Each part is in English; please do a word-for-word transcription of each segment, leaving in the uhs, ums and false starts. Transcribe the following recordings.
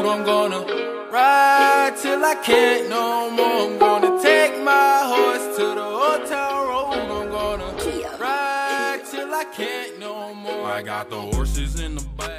road. I'm gonna ride till I can't no more. I'm gonna take my horse to the old town road. I'm gonna ride till I can't no more. I got the horses in the bag.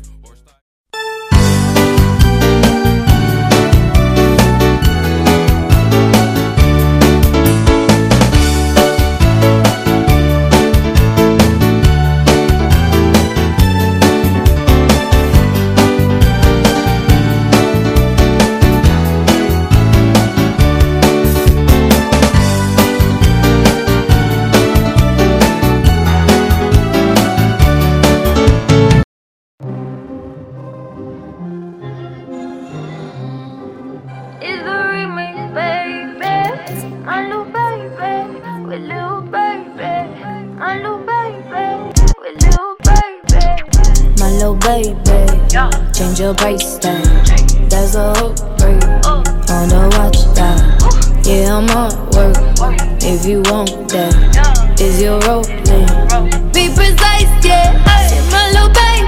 Change your price tag. That's a hook break. On the watch that. Yeah, I'm on work. If you want that, is your rolling? Be precise, yeah. Shit, my little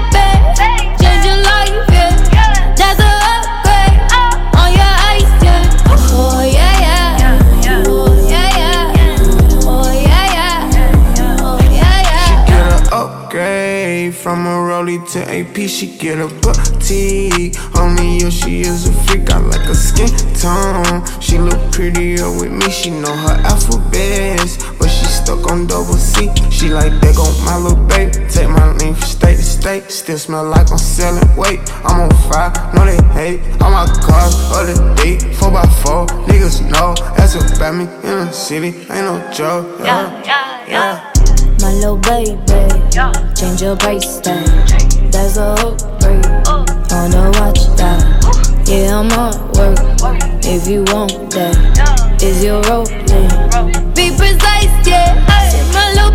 baby. Change your life, yeah. That's a upgrade. On your ice, yeah. Oh yeah, yeah. Oh yeah, yeah. Oh yeah, yeah. Oh yeah, yeah. She get an upgrade from a rollie to A P. She get a boutique. Only you, she is a freak. I like her skin tone. She look prettier with me. She know her alphabets, but she stuck on double C. She like that gon' my little baby. Take my lean from state to state. Still smell like I'm selling weight. I'm on fire, know they hate. All my cars, other day, four by four. Niggas know that's about me in the city. Ain't no joke. Yeah, yeah, yeah. My little baby, change your price tag. That's a hook break. On the watch that. Yeah, I'm on work. If you want that, is your rolling? Be precise, yeah. Shit, my little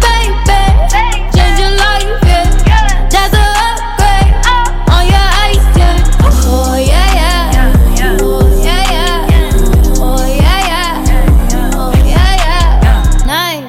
baby. Change your life, yeah. That's a upgrade. On your ice, yeah. Oh yeah, yeah. Oh yeah, yeah. Oh yeah, yeah. Oh yeah, yeah.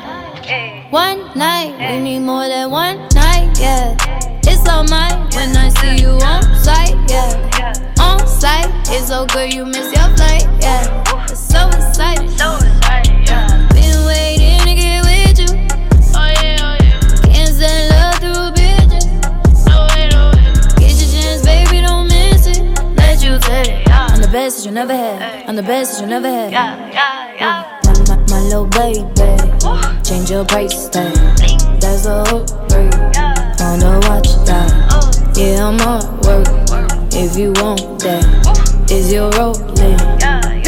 Night, one night. We need more than one night, yeah. It's all mine when I see you on site, yeah. On site, it's so good you miss your flight, yeah. It's so exciting, so exciting, yeah. Been waiting to get with you. Oh yeah, oh yeah. Can't send love through bitches. No way, no way. Get your chance, baby, don't miss it. Let you take it, yeah. I'm the best that you never had. I'm the best that you never had. Yeah, yeah, yeah. My, my, my little baby, change your price tag. That's a hook break. On the watch that. Yeah, I'm on work. If you want that, is your rolling?